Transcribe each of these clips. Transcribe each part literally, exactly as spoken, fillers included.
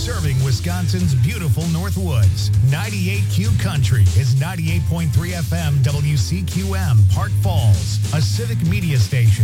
serving Wisconsin's beautiful Northwoods. ninety-eight Q Country is ninety-eight point three F M W C Q M, Park Falls, a civic media station.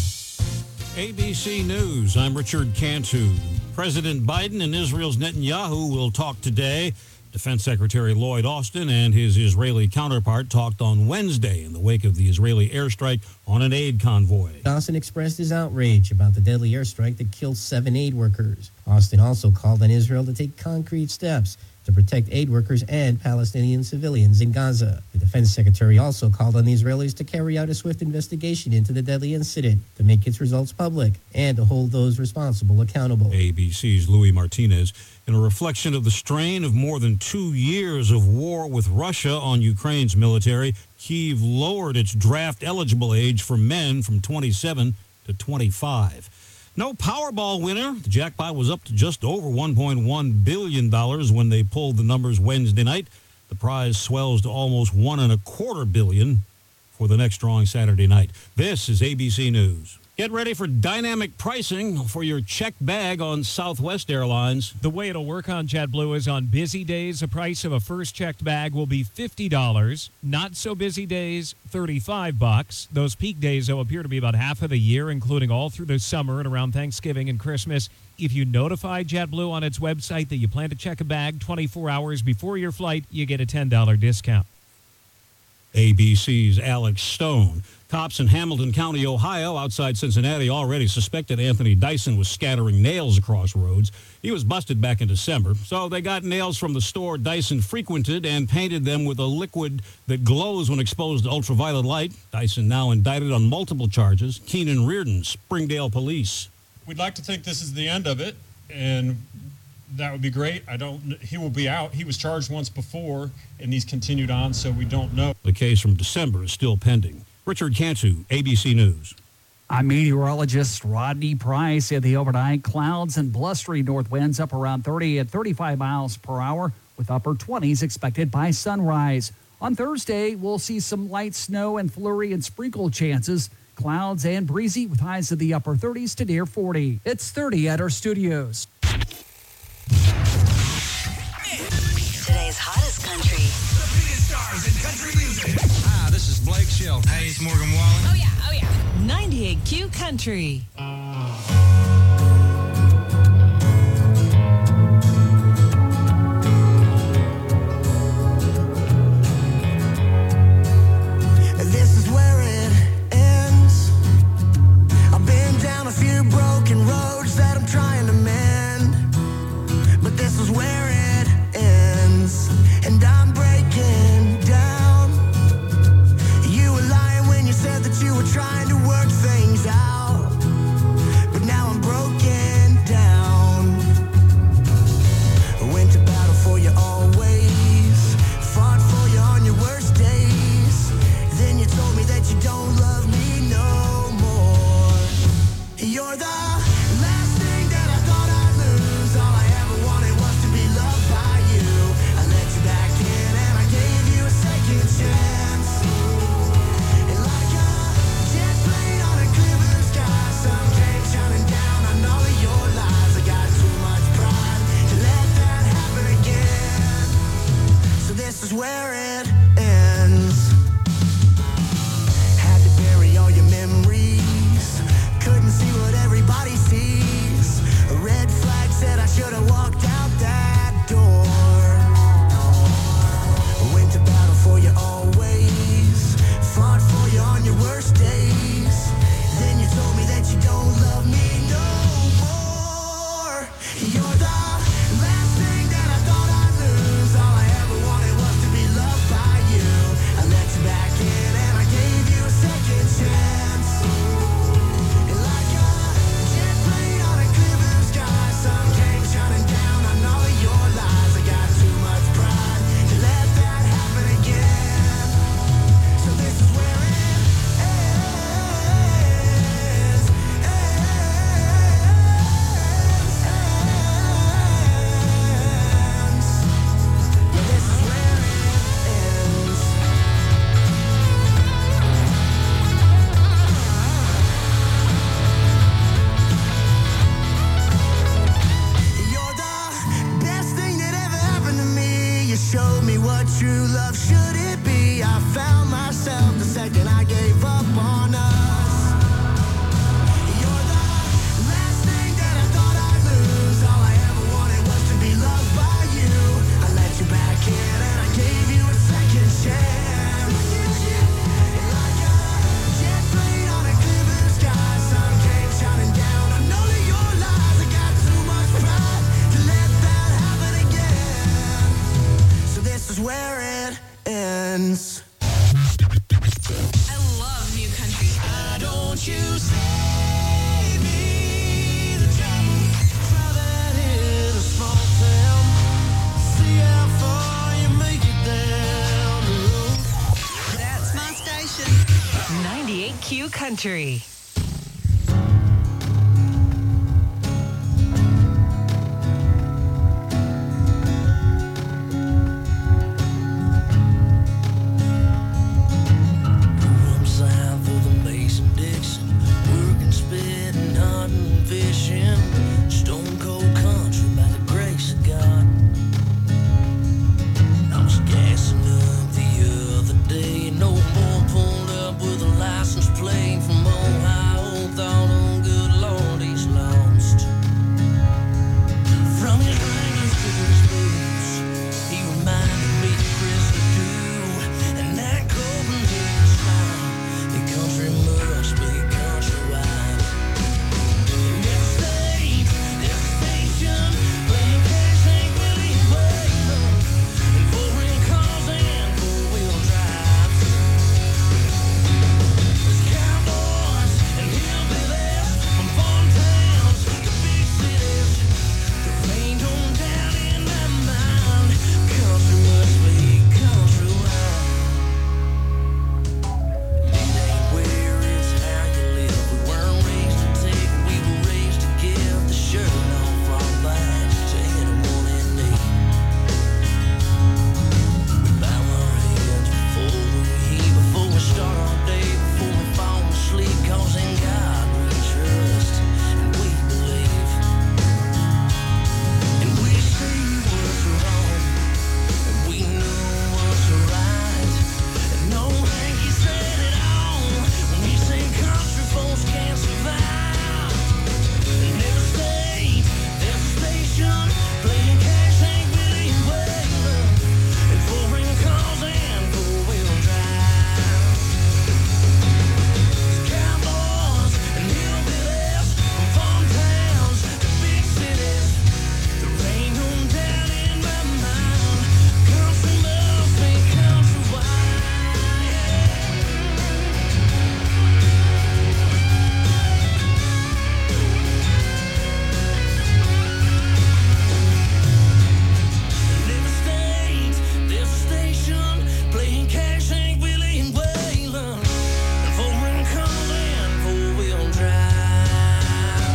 A B C News, I'm Richard Cantu. President Biden and Israel's Netanyahu will talk today. Defense Secretary Lloyd Austin and his Israeli counterpart talked on Wednesday in the wake of the Israeli airstrike on an aid convoy. Austin expressed his outrage about the deadly airstrike that killed seven aid workers. Austin also called on Israel to take concrete steps to protect aid workers and Palestinian civilians in Gaza. The defense secretary also called on the Israelis to carry out a swift investigation into the deadly incident, to make its results public, and to hold those responsible accountable. A B C's Louis Martinez. In a reflection of the strain of more than two years of war with Russia on Ukraine's military, Kyiv lowered its draft-eligible age for men from twenty-seven to twenty-five. No Powerball winner. The jackpot was up to just over one point one billion dollars when they pulled the numbers Wednesday night. The prize swells to almost one and a quarter billion for the next drawing Saturday night. This is A B C News. Get ready for dynamic pricing for your checked bag on Southwest Airlines. The way it'll work on JetBlue is on busy days, the price of a first checked bag will be fifty dollars. Not so busy days, thirty-five bucks. Those peak days, though, appear to be about half of the year, including all through the summer and around Thanksgiving and Christmas. If you notify JetBlue on its website that you plan to check a bag twenty-four hours before your flight, you get a ten dollars discount. A B C's Alex Stone. Cops in Hamilton County, Ohio, outside Cincinnati, already suspected Anthony Dyson was scattering nails across roads. He was busted back in December, so they got nails from the store Dyson frequented and painted them with a liquid that glows when exposed to ultraviolet light. Dyson now indicted on multiple charges. Keenan Reardon, Springdale Police. We'd like to think this is the end of it, and that would be great. I don't. He will be out. He was charged once before, and he's continued on, so we don't know. The case from December is still pending. Richard Cantu, A B C News. I'm meteorologist Rodney Price. In the overnight, clouds and blustery north winds up around thirty and thirty-five miles per hour, with upper twenties expected by sunrise. On Thursday, we'll see some light snow and flurry and sprinkle chances. Clouds and breezy with highs in the upper thirties to near forty. It's thirty at our studios. Today's hottest country. The biggest stars in country music. Hi, this is Blake Shelton. Hey, it's Morgan Wallen. Oh, yeah, oh, yeah. ninety-eight Q Country. This is where it ends. I've been down a few broken roads that I'm trying to mend, but this is where it ends, and I'm breaking down. You were lying when you said that you were trying to work things out. what true love should it be? I found myself the second I gave up on us. You're the last thing that I thought I'd lose. All I ever wanted was to be loved by you. I let you back in and I gave you a second chance. Like a jet plane on a clear blue sky, sun came shining down on all of your lies. I got too much pride to let that happen again. So this is where it ends. I love new country. Why don't you save me the trouble? Traveling in a small town. See how far you make it down the road. That's my station. ninety-eight Q Country. I'm south of the Mason-Dixon, working, spitting, hunting, fishing, stone cold country by the grace of God. I was gassing up the other day, no more pulled up with a license plate from Ohio. Thought, oh good Lord, he's lost. From his rings to his boots, he reminded me of Christmas too, and that Copenhagen smile. The country must be countrywide. There's a state, there's a station, playing cash ain't really waiting, and foreign cars and four-wheel drives. There's cowboys and hillbillies from farm towns to big cities. The rain don't down in my mind. Country must be countrywide. It ain't where, it's how you live. We weren't raised to take, we were raised to give. The shirt off our backs to hit 'em one and eight. We bow our heads before we eat, before we start our day, before we fall asleep. 'Cause in God we trust and we believe. And we see what's wrong, and we know what's right. And no Hanky said it all when he said country folks can't survive. And there's a state, there's a station, playing cash ain't really waiting, and foreign cars and four-wheel drive. Cowboys and hillbillies from farm towns to big cities. The rain on down in my mind. Country must be countrywide. There's a state, there's a station, playing cash ain't really in Wayland, and foreign cars and four-wheel drive.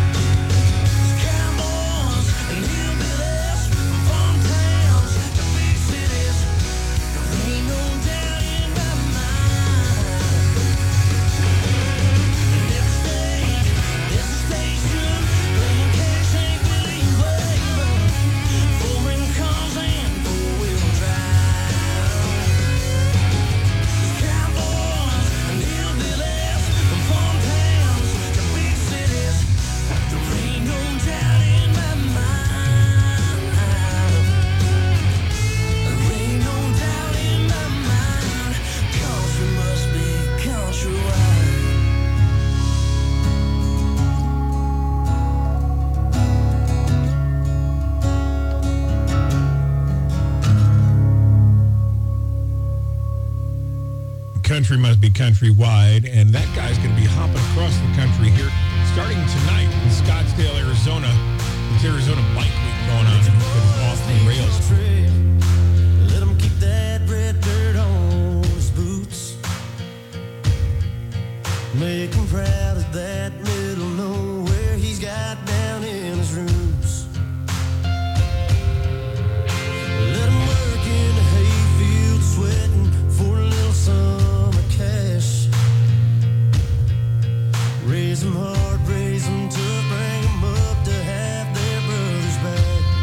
Cowboys and hillbillies from farm towns to big cities. The rain on down in my mind. There's a state, there's a station, playing cash ain't really in Wayland, foreign cars and four-wheel drive. Cowboys and hillbillies from farm towns to big cities. The rain on down in my mind. The rain on down in my mind. Country must be countrywide. Country must be countrywide, and that guy's going to be hopping across the country here starting tonight in Scottsdale, Arizona. It's Arizona Bike Week going on. It's off the rails. Let him keep that red dirt on his boots. Make him proud of that middle nowhere he's got down in his roots. Let him work in the hayfield, sweating for a little summer cash. Raise him hard, raise him tough, bring him up to have their brothers back.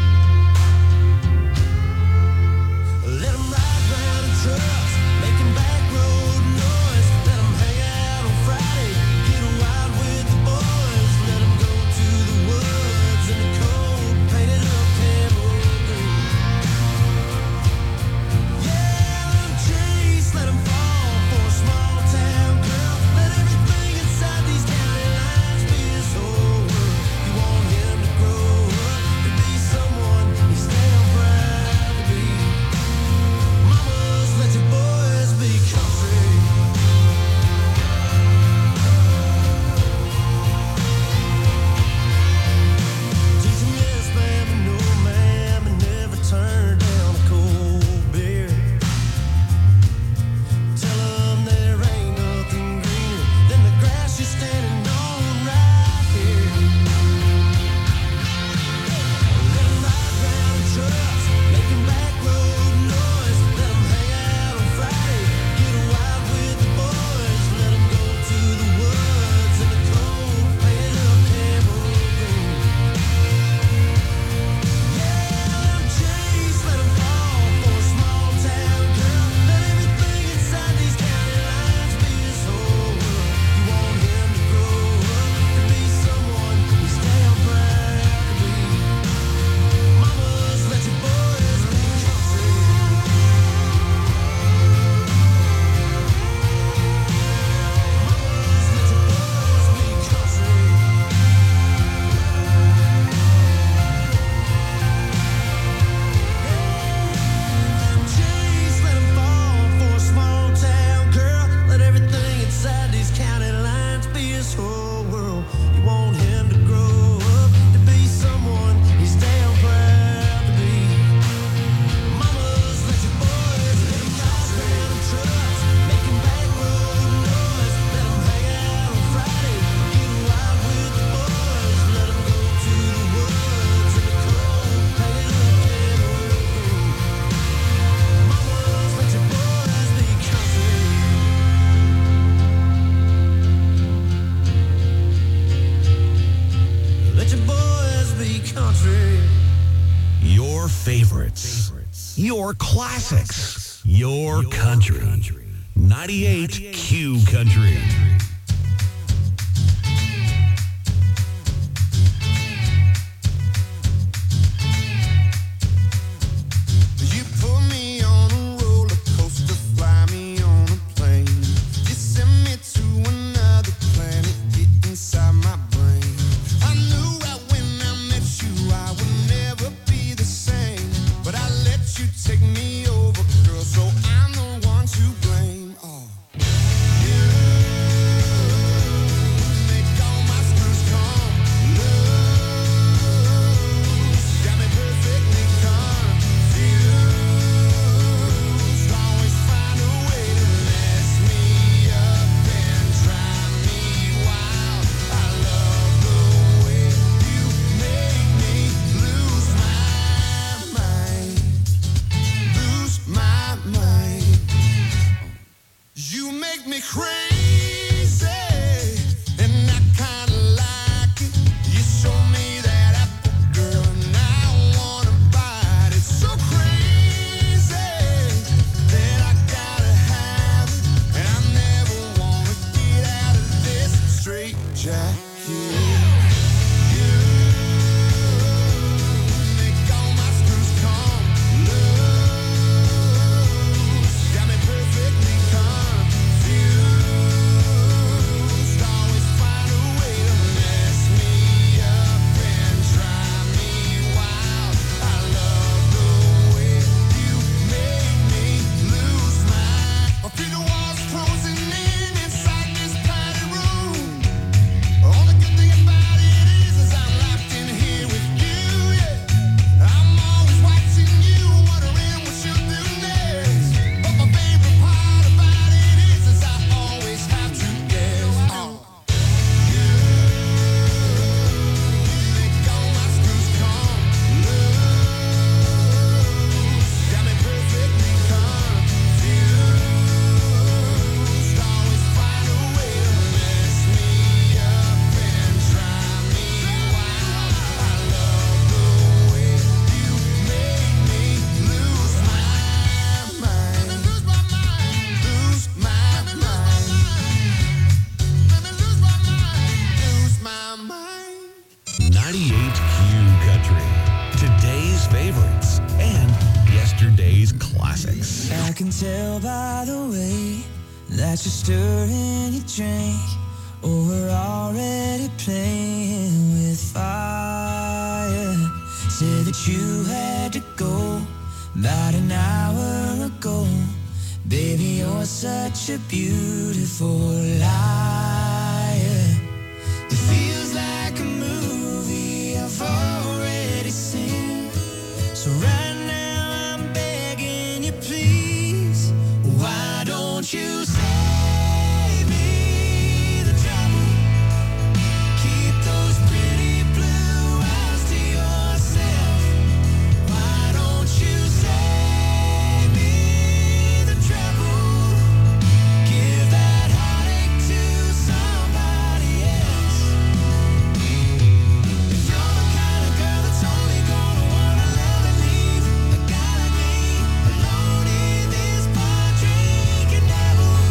favorites. Your classics. Your country. ninety-eight Q Country. You put me on a roller coaster, fly me on a plane. You send me to another planet, get inside my brain. I knew right when I met you I would never be the same, but I let you take me over, girl, so I'm the one to blame. Oh, you make all my screws come loose, got me perfectly confused. Always find a way to mess me up and drive me wild. I love the way you make me lose my mind, lose my mind. You make me crazy, and I kinda like it. You show me that apple, girl, and I wanna bite it. So crazy that I gotta have it, and I never wanna get out of this straight jacket. You make all my screws come loose, got me perfectly confused. Always find a way to mess me up and drive me wild. I love the way you make me lose my. I feel the walls closing in inside this padded room. All the good thing about it is, is I'm locked in here with you, yeah. I'm always watching you, wondering what you'll do next. But my favorite part about it is, is I always have to guess. Oh, you make all my screws come loose, got me perfectly confused. Always find a way to mess me up and drive me wild. I love the way you make me lose my mind, lose my mind, lose my mind, lose my mind, lose my mind. ninety-eight Q Country. Today's favorites and yesterday's classics. I can tell by the way that you're stirring your drink. Oh, we're already playing with fire. Said that you had to go about an hour ago. Baby, you're such a beautiful liar. It feels like a movie I've already seen. So right now I'm begging you, please, why don't you save me the trouble? Keep those pretty blue eyes to yourself. Why don't you save me the trouble? Give that heartache to somebody else. If you're the kind of girl that's only gonna wanna love and leave a guy like me alone in this bar drinking devil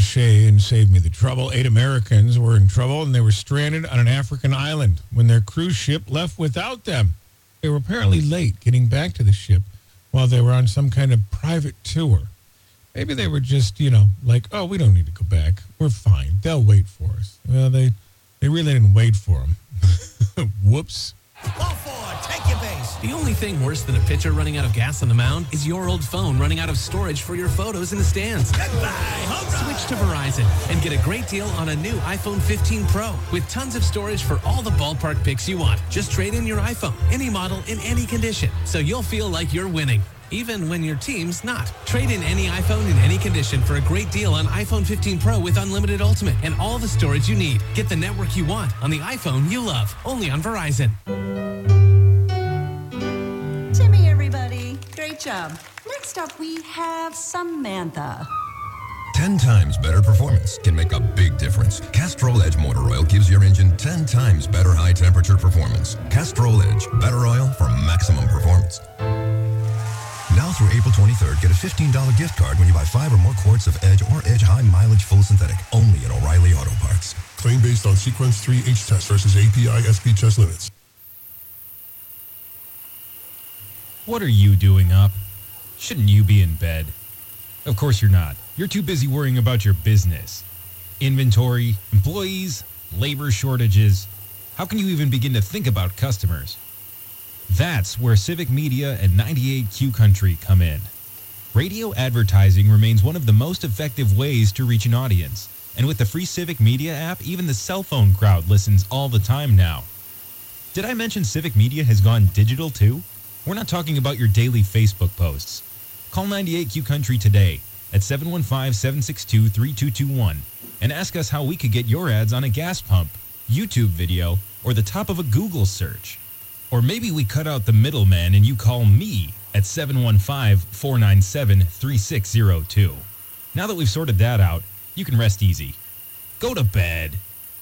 cliche and save me the trouble. Eight Americans were in trouble, and they were stranded on an African island when their cruise ship left without them. They were apparently late getting back to the ship while they were on some kind of private tour. Maybe they were just, you know, like, oh, we don't need to go back. We're fine. They'll wait for us. Well, they, they really didn't wait for them. Whoops. Go for it. Take your base. The only thing worse than a pitcher running out of gas on the mound is your old phone running out of storage for your photos in the stands. Goodbye. Switch to Verizon and get a great deal on a new iPhone fifteen Pro with tons of storage for all the ballpark pics you want. Just trade in your iPhone, any model, in any condition, so you'll feel like you're winning, even when your team's not. Trade in any iPhone in any condition for a great deal on iPhone fifteen Pro with unlimited Ultimate and all the storage you need. Get the network you want on the iPhone you love, only on Verizon. Timmy, everybody. Great job. Next up, we have Samantha. ten times better performance can make a big difference. Castrol Edge Motor Oil gives your engine ten times better high temperature performance. Castrol Edge, better oil for maximum performance. Now through April twenty-third, get a fifteen dollars gift card when you buy five or more quarts of Edge or Edge High Mileage Full Synthetic, only at O'Reilly Auto Parts. Claim based on Sequence three H test versus A P I S P test limits. What are you doing up? Shouldn't you be in bed? Of course you're not. You're too busy worrying about your business. Inventory, employees, labor shortages. How can you even begin to think about customers? That's where Civic Media and ninety-eight Q Country come in. Radio advertising remains one of the most effective ways to reach an audience. And with the free Civic Media app, even the cell phone crowd listens all the time now. Did I mention Civic Media has gone digital too? We're not talking about your daily Facebook posts. Call ninety-eight Q Country today at seven one five, seven six two, three two two one and ask us how we could get your ads on a gas pump, YouTube video, or the top of a Google search. Or maybe we cut out the middleman and you call me at seven one five, four nine seven, three six zero two. Now that we've sorted that out, you can rest easy. Go to bed.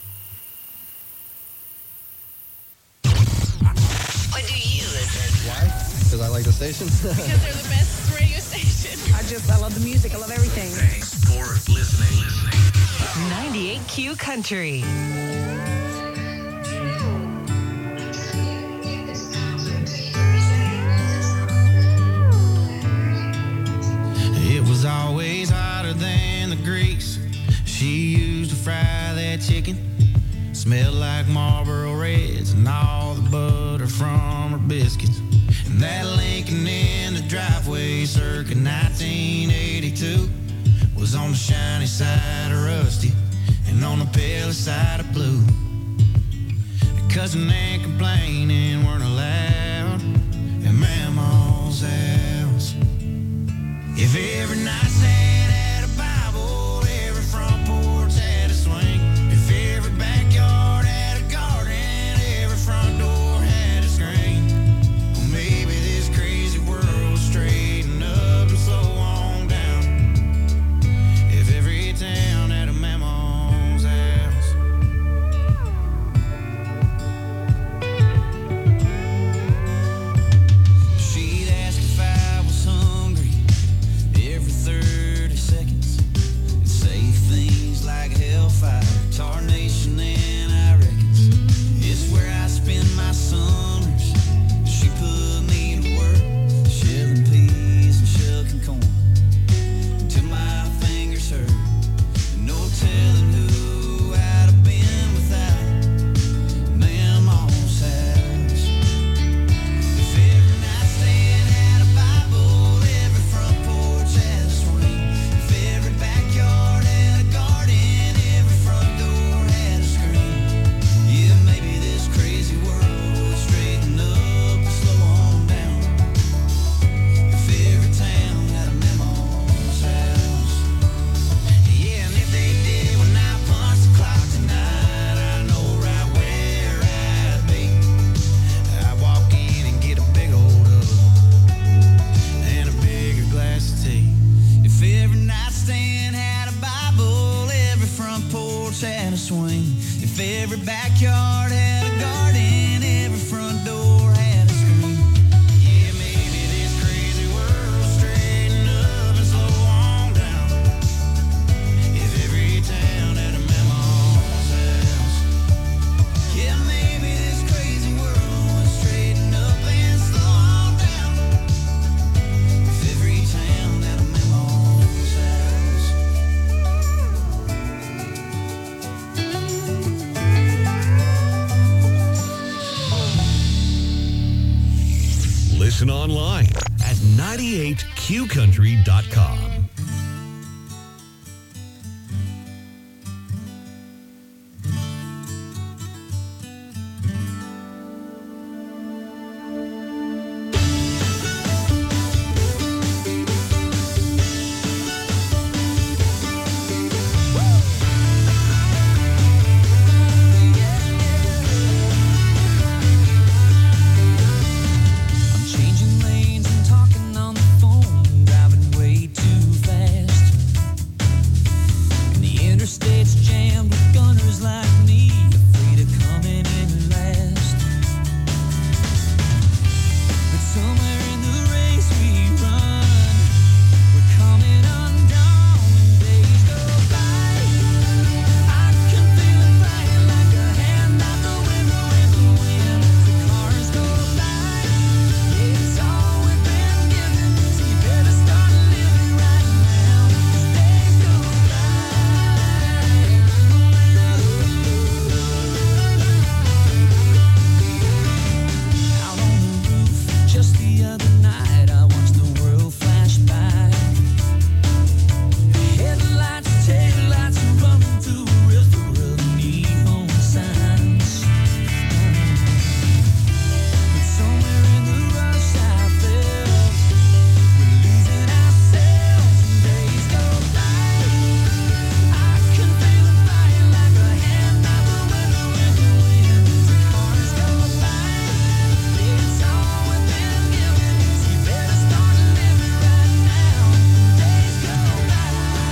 What do you listen? Why? Because I like the station. Because they're the best radio station. I just, I love the music. I love everything. Thanks for listening. listening. ninety-eight Q Country. It was always hotter than the grease she used to fry that chicken. Smelled like Marlboro Reds and all the butter from her biscuits. And that Lincoln in the driveway circa nineteen eighty-two was on the shiny side of rusty and on the pale side of blue. Cousin and complaining weren't allowed at Mama's house. If every nightstand had a Bible, every front porch had a swing. If every backyard had a garden, every front door had a screen. Well, maybe this crazy world would straighten up and slow on down. If every town had a Mama's house. She'd ask if I was hungry every thirty seconds and say things like hellfire, tarnation, and I reckons it's where I spend my summers. She put me to work, shelling peas and shucking corn until my fingers hurt. No telling who I'd have been without Mama's house. If every nightstand had a Bible, every front porch had a swing. If every backyard had a garden, every front door had a screen. Yeah, maybe this crazy world would straighten up and slow on down. If every town had a Mama's house. Yeah, and if they did, when I punch the clock tonight, I know right where I'd be. I'd walk in and get a big old hug and a bigger glass of tea. If every nightstand had a Bible, every front porch had a swing. If every backyard had a garden, every front door had a screen. Yeah, maybe this crazy world would straighten up and slow on down. If every Listen online at ninety-eight q country dot com. Changing lanes and talking on the phone, driving way too fast. And the interstate's jammed with gunners like me, afraid of coming in last. But somewhere in the race we run, we're coming undone when days go by. I can feel it flying like a hand out the window in the wind as the cars go by. It's all we've been given, so you better start living right now. Days go out on the roof just the other night, I watched the world flash by. Headlights, taillights running through a river of neon signs. But somewhere in the rush I felt we're losing ourselves and days go by. I can feel it flying like a hand out the window in the wind as the cars go by. It's all we've been given, so you better start living right now. Days go by.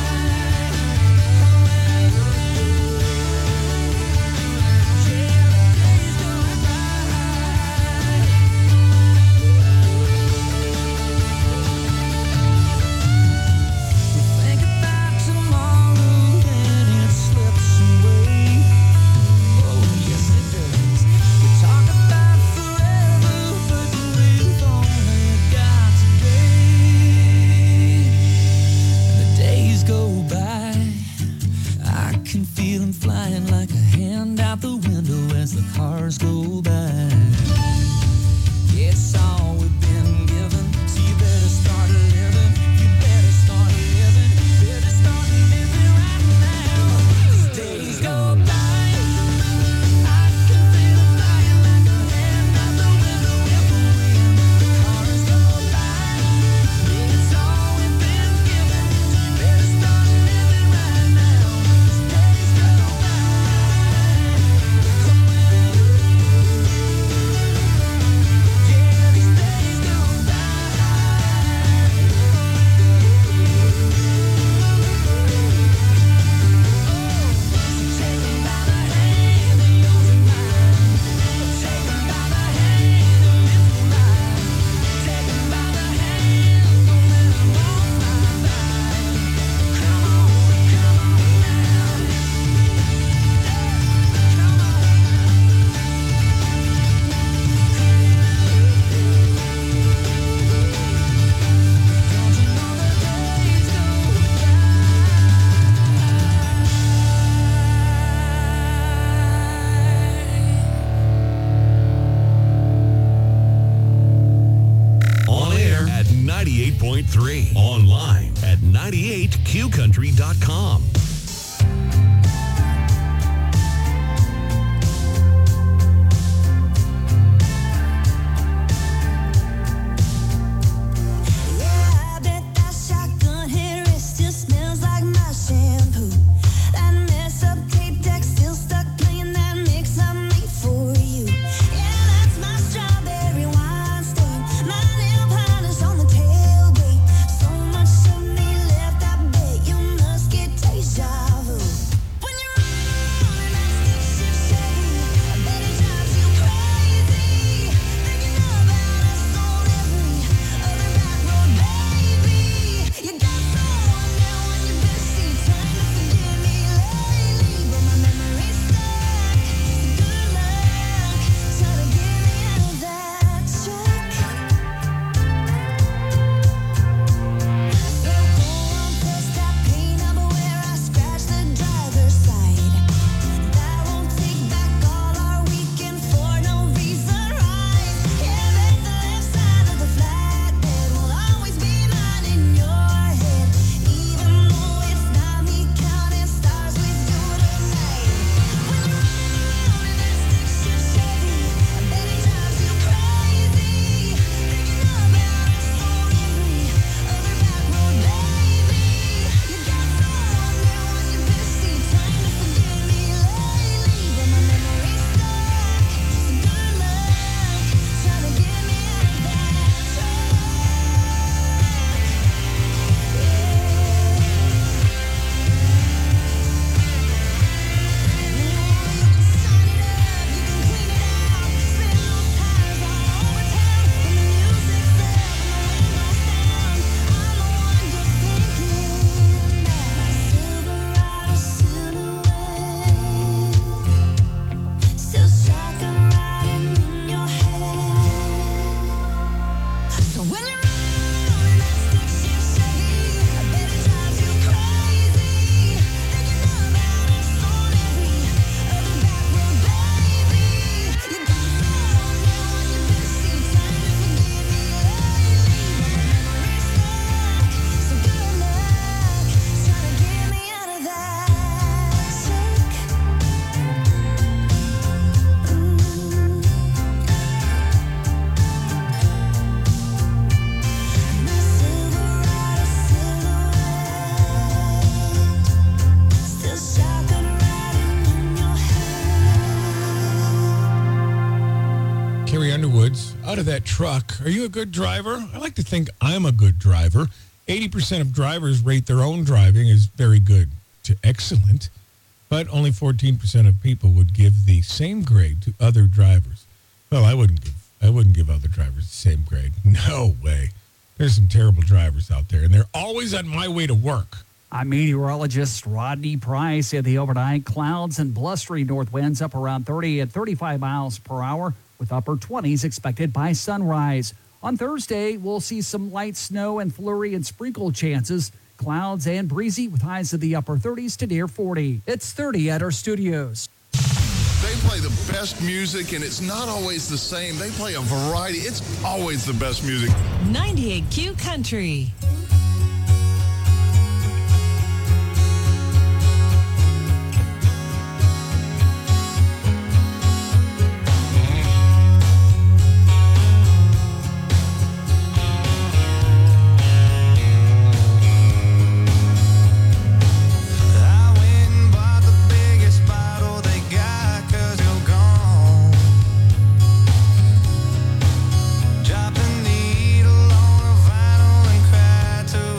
Think about tomorrow and it slips away. Oh, yes it does. We talk about forever, but we've only got today. And the days go by. I can feel them flying like a hand out the window as the cars go by. It's all we've been given, so you better start living. You better start living. Better start living right now. 'Cause days go by. I can feel it flying like a hand out the window in the wind. The cars go by. It's all we've been given, so you better start living right now. 'Cause days go by. Yeah, these days go by. So take 'em by the hand, they're yours and mine. Take 'em by the hand and live for life. Take 'em by the hand, don't let 'em walk by by. Come on, come on now. Come on. Don't you know the days go On air at ninety-eight point three. Online at ninety-eight q country dot com. Yeah, I bet that shotgun hair it still smells like my shampoo. That mess up tape deck still stuck playing that mix I made for you. Yeah, that's my strawberry wine stain. My nail polish on the tailgate. So much of me left, I bet you must get deja out of that truck. Are you a good driver? I like to think I'm a good driver. eighty percent of drivers rate their own driving as very good to excellent, but only fourteen percent of people would give the same grade to other drivers. Well, I wouldn't give I wouldn't give other drivers the same grade. No way. There's some terrible drivers out there, and they're always on my way to work. I'm meteorologist Rodney Price. In the overnight, clouds and blustery north winds up around thirty and thirty-five miles per hour, with upper twenties expected by sunrise. On Thursday, we'll see some light snow and flurry and sprinkle chances. Clouds and breezy with highs in the upper thirties to near forty. It's thirty at our studios. They play the best music, and it's not always the same. They play a variety. It's always the best music. ninety-eight Q Country. Drop the needle on a vinyl and cry to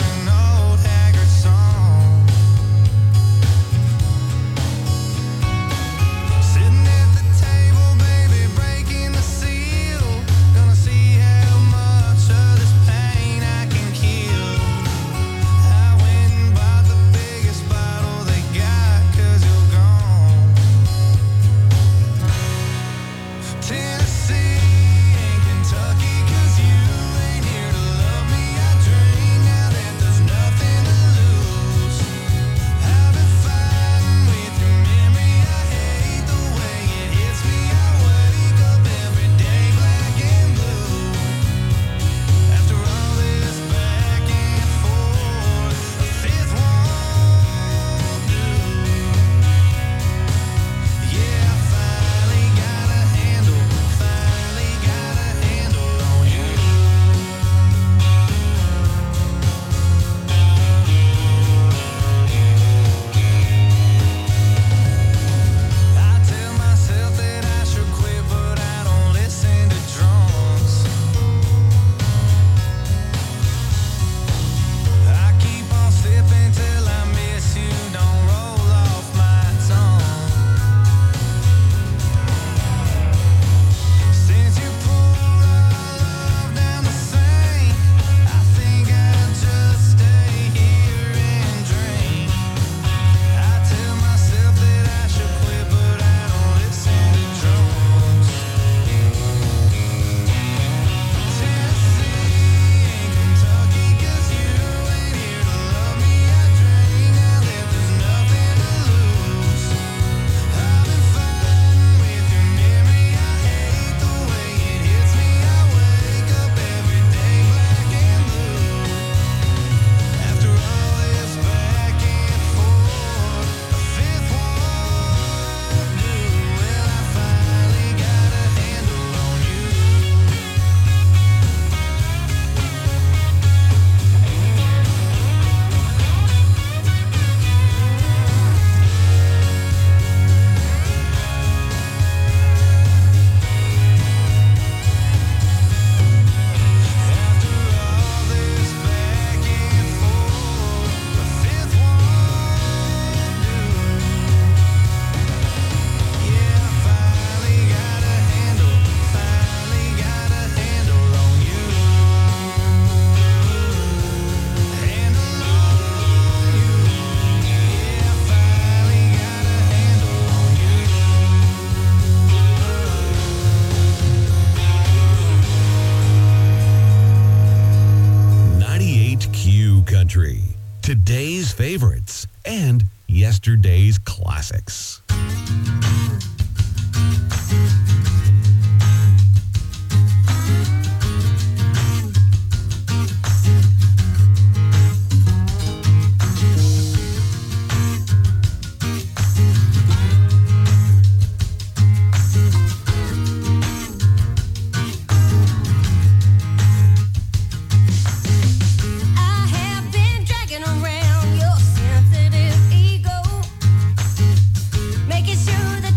country, today's favorites, and yesterday's classics. Making sure that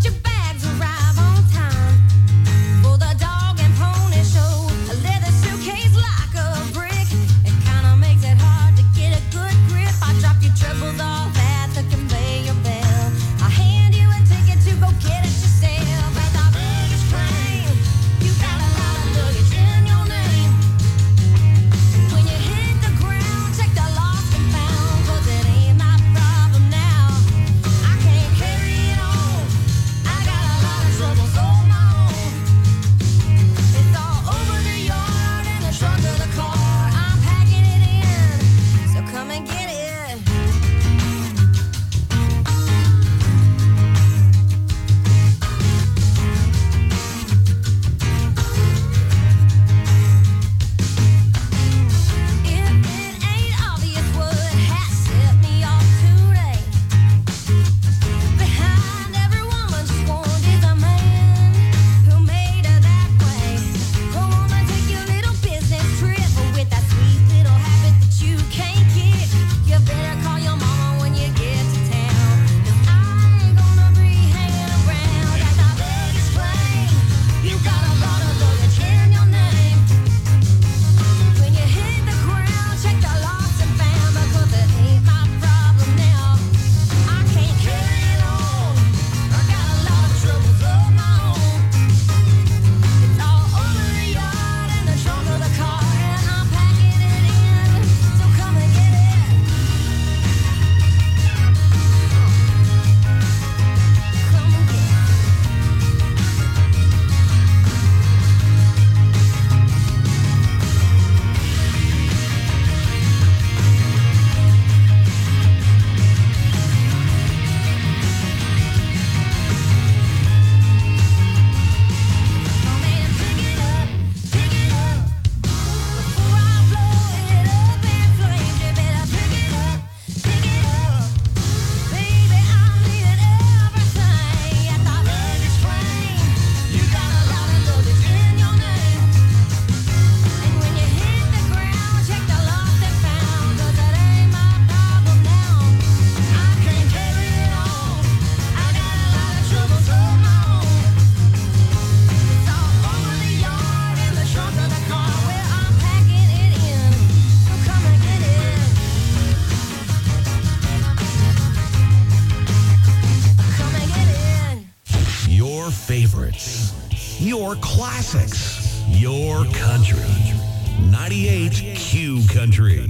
your classics, your country. ninety-eight Q Country.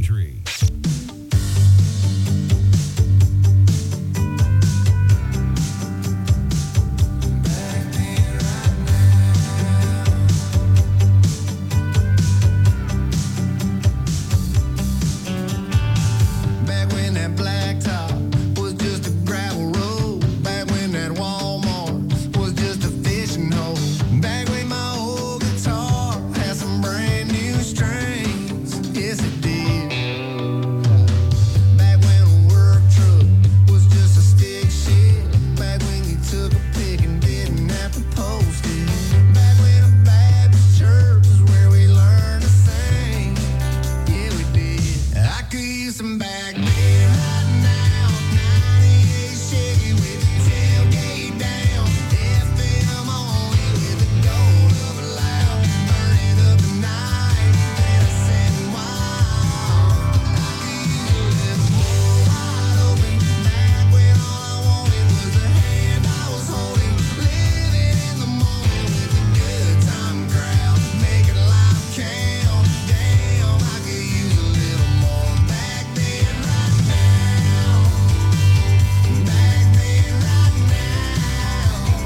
Back when that blacktop was just a gravel road. Back when that Walmart was just a fishing hole. Back when my old guitar had some brand new strings. Yes, it did. Back when a work truck was just a stick shift. Back when you took a pic and didn't have to post it. Back when a Baptist church was where we learned to sing. Yeah, we did. I could use some back beer right now. ninety-eight Chevy with the tailgate down. F M only with the gold of a loud. Burning up the night and a setting wild. I could use a little more wide open. Back when all I wanted was the hand I was holding. Living in the moment with a good time crowd. Making life count. Damn, I could use a little more back then right now. Back then right now.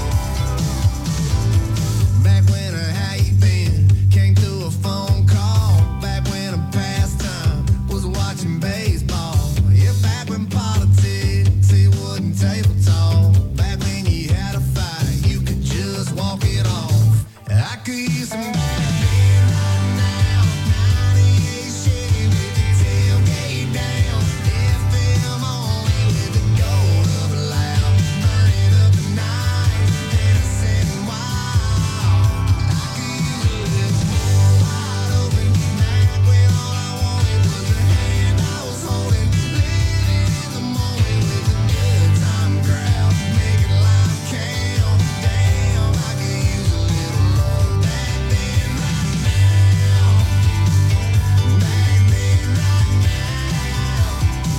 Back when a how you been came through a phone call. Back when a pastime was watching baseball. Yeah, back when politics it wasn't table talk. Back when you had a fight, you could just walk it off. I could use some back then right now. ninety-eight Chevy with the tailgate down. F M only with the gold of a loud. Burning up the night and a setting wild. I could use a little more wide open. Back when all I wanted was the hand I was holding. Living in the moment with a good time crowd. Making life count. Damn, I could use a little more back then right now. Back then right now.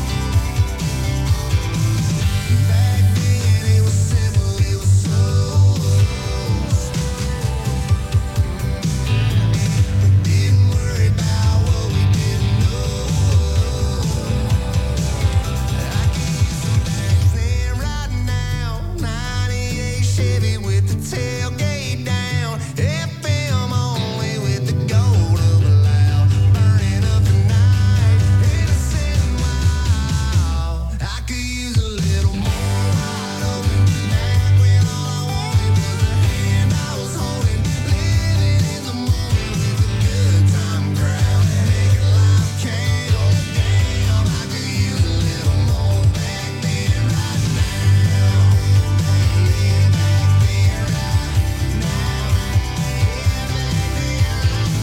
Back then it was simple, it was slow. We didn't worry about what we didn't know. I could use some back then right now. ninety-eight Chevy with the tailgate down. F M only with the gold of a loud. Burning up the night and a setting wild. I could use a little more wide open. Back when all I wanted was the hand I was holding. Living in the moment with a good time crowd. Making life count. Damn, I could use a little more back then right now. Yeah, back then right now. Yeah, back then right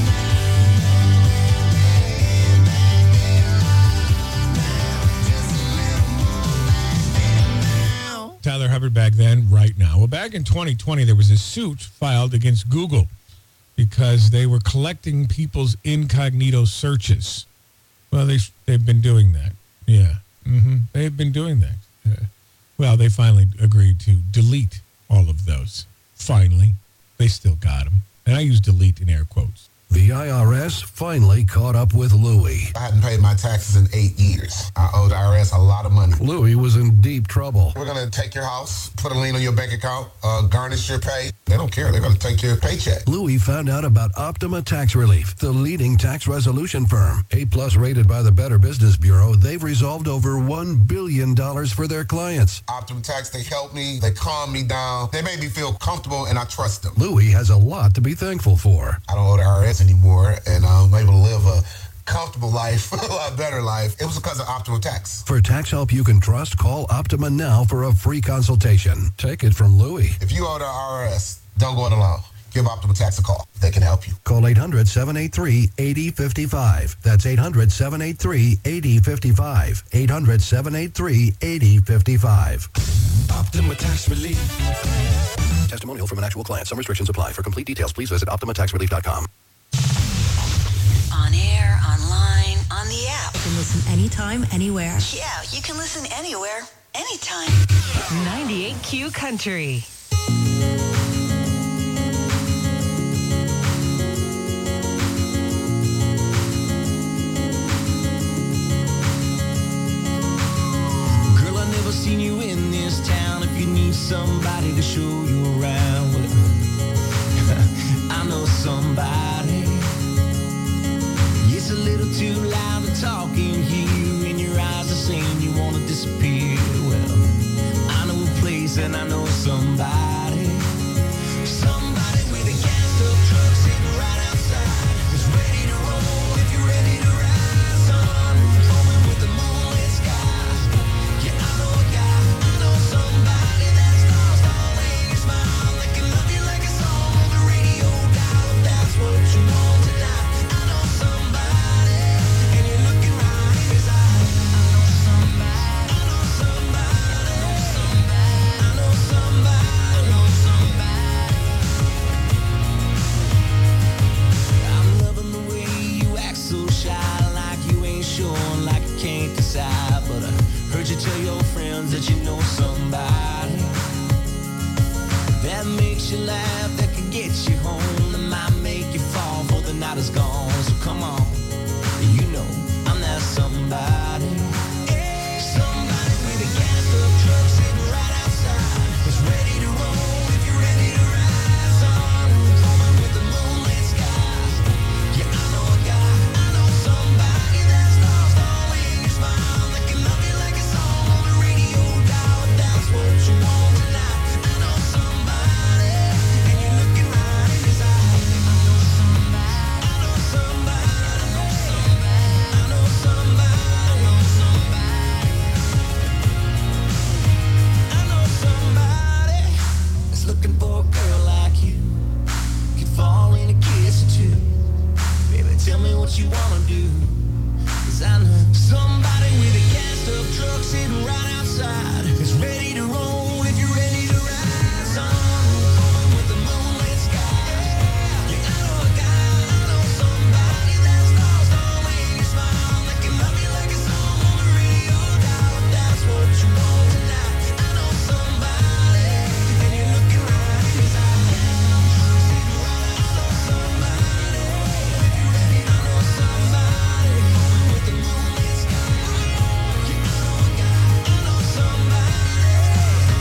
now. Just a little more back then now. Tyler Hubbard back then, right now. Well, back in twenty twenty, there was a suit filed against Google because they were collecting people's incognito searches. Well, they, they've been doing that. Yeah. hmm They've been doing that. Uh, well, they finally agreed to delete all of those. Finally. They still got them. And I use delete in air quotes. The I R S finally caught up with Louie. I hadn't paid my taxes in eight years. I owed the I R S a lot of money. Louie was in deep trouble. We're going to take your house, put a lien on your bank account, uh, garnish your pay. They don't care. They're going to take your paycheck. Louie found out about Optima Tax Relief, the leading tax resolution firm. A-plus rated by the Better Business Bureau, they've resolved over one billion dollars for their clients. Optima Tax, they helped me. They calmed me down. They made me feel comfortable, and I trust them. Louie has a lot to be thankful for. I don't owe the I R S anymore, and I'm able to live a comfortable life, a lot better life. It was because of Optima Tax. For tax help you can trust, call Optima now for a free consultation. Take it from Louie. If you owe the I R S, don't go it alone. Give Optima Tax a call. They can help you. Call eight hundred, seven eight three, eight zero five five. That's eight hundred, seven eight three, eight zero five five. eight hundred, seven eight three, eight zero five five. Optima Tax Relief. Testimonial from an actual client. Some restrictions apply. For complete details, please visit optima tax relief dot com. On air, online, on the app. You can listen anytime, anywhere. Yeah, you can listen anywhere, anytime. ninety-eight Q Country. somebody to show you around. Well, I know somebody. It's a little too loud to talk in here, and your eyes are saying you want to disappear. Well, I know a place and I know somebody. Somebody with a gassed up truck sitting right outside. Is ready to roll if you're ready to ride. Sun flowing with the moonlit sky. Yeah, I know a guy, I know somebody that's lost all in your smile. They can love you like a song on the radio dial. If that's what you want tonight. I know somebody, and you're looking right in his eyes. I know somebody, I know somebody, I know somebody, I know somebody. I'm loving the way you act so shy, like you ain't sure, like you can't decide. But I heard you tell your friends that you know somebody that makes you laugh, that can get you home, that might make you fall before the night is gone. So come on, you know I'm that somebody. Somebody with a gassed up truck sitting right outside. Is ready to roll if you're ready to ride. Sun flowing with the moonlit sky. Yeah, I know a guy, I know somebody that's lost all in your smile. That can love you like a song on the radio dial. If that's what you want tonight. I know somebody, and you're looking right in his eyes. I know somebody, I know somebody, I know somebody, I know somebody, I know somebody. I know somebody that's looking for a girl like you. Could fall in a kiss or two. Baby, tell me what you wanna do. 'Cause I know somebody with a gassed up truck sitting right outside. Is ready to roll if you're ready to ride. Sun flowing with the moonlit sky. Yeah, I know a guy, I know somebody that's lost all in your smile. That can love you like a song on the radio dial. If that's what you want tonight. I know somebody, and you're looking right in his eyes. Sitting right outside somebody. If you're ready, I know somebody. With the moonlit sky. Yeah, I know a guy, I know somebody.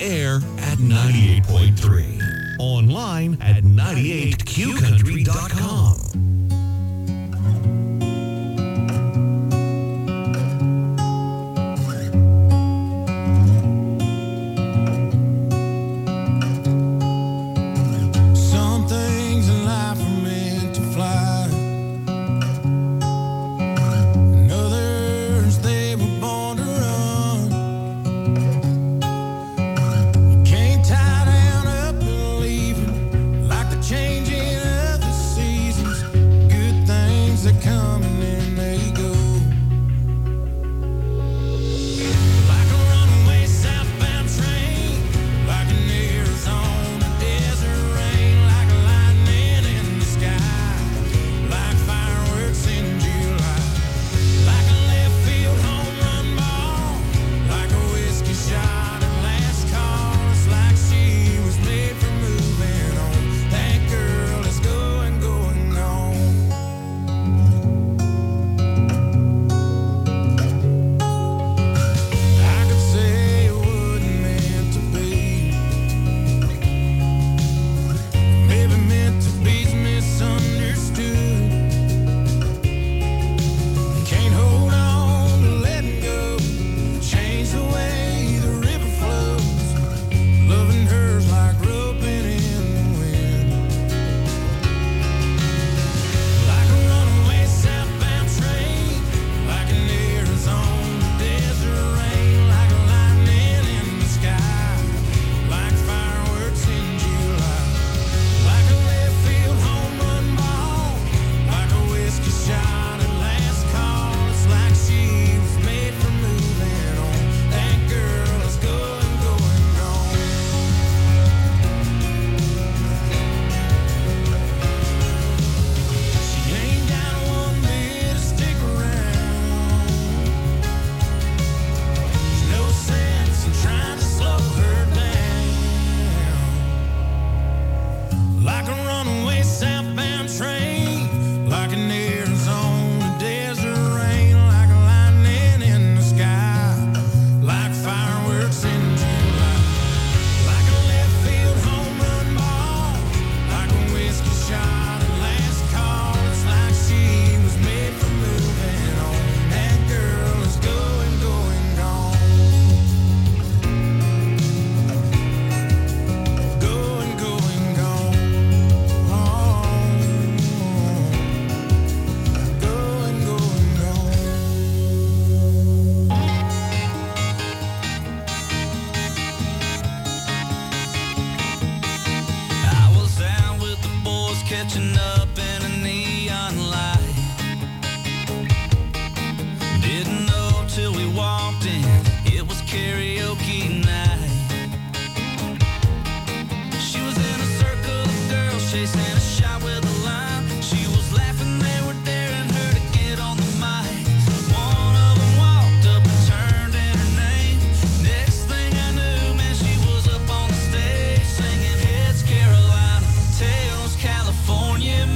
air at ninety-eight point three. Online at ninety-eight q country dot com. Some things in life are meant to fly, and others they were born to run. You can't tie down up and leave it like the changing of the seasons. Good things that come and then they go. Like a runaway southbound train, like an Arizona desert rain, like a lightning in the sky, like fireworks in July, like a left field home run ball, like a whiskey shot at last call. It's like she was made for moving on. That girl is going, going, gone. I could say it wasn't meant to be, maybe meant to be's misunderstood. You can't hold on to letting go, change the way the river flows. Loving her's like roping in the wind, like a runaway southbound train, like an Arizona desert rain, like a lightning in the sky, like fireworks in July, like a left field home run ball, like a whiskey shot at last call. It's like she was made for moving on. That girl is going, going, gone. She ain't got one bit to stick around. There's no sense in trying to slow her down. Like a runaway southbound train, like an Arizona desert rain, like a lightning in the sky, like fireworks in July, like a left field home run ball, like a whiskey shot at last call. It's like she was made for moving on. That girl is going, going, gone. Going, going, gone. Going, going, gone. I was out with the boys catching up in a neon light. Didn't know till we walked in, it was karaoke night. She was in a circle of girls chasing a shot with a line. She was laughing, they were daring her to get on the mic. One of them walked up and turned in her name. Next thing I knew, man, she was up on the stage singing, "Heads Carolina, tails California,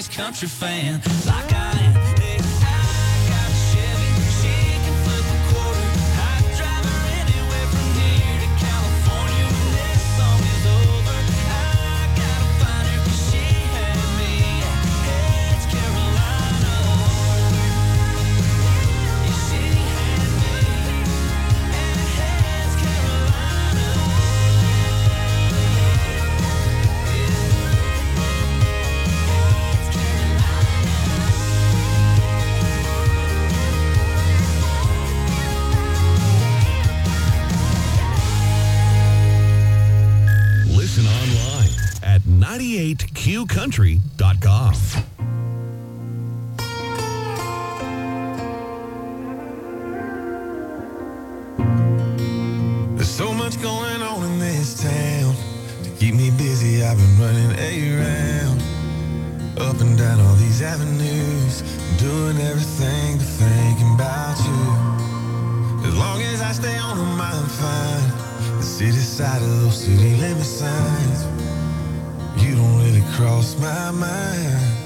biggest country fan, like I am. Hey, I got a Chevy, she can flip a quarter. I drive her anywhere from here to California. When this song is over, I gotta find her 'cause she had me at Edge, Carolina. Yeah, she had me at Edge, Carolina. Listen online at ninety-eight q country dot com. There's so much going on in this town. To keep me busy, I've been running around, up and down all these avenues, doing everything but thinking about you. As long as I stay on them, I'm fine. The city side of those city limit signs, you don't really cross my mind.